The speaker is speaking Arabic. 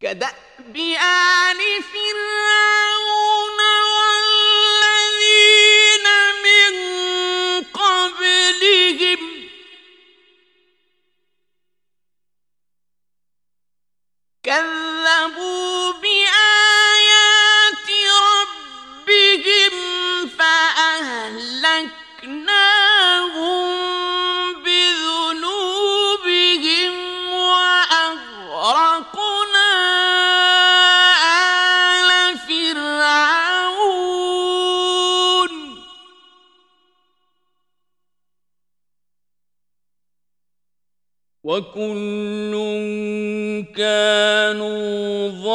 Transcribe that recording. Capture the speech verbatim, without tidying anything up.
كدأب آل فرعون والذين من قبلهم كذبوا بآيات ربهم فأهلكناهم بذنوبهم وأغرقنا آل فرعون وكل كانوا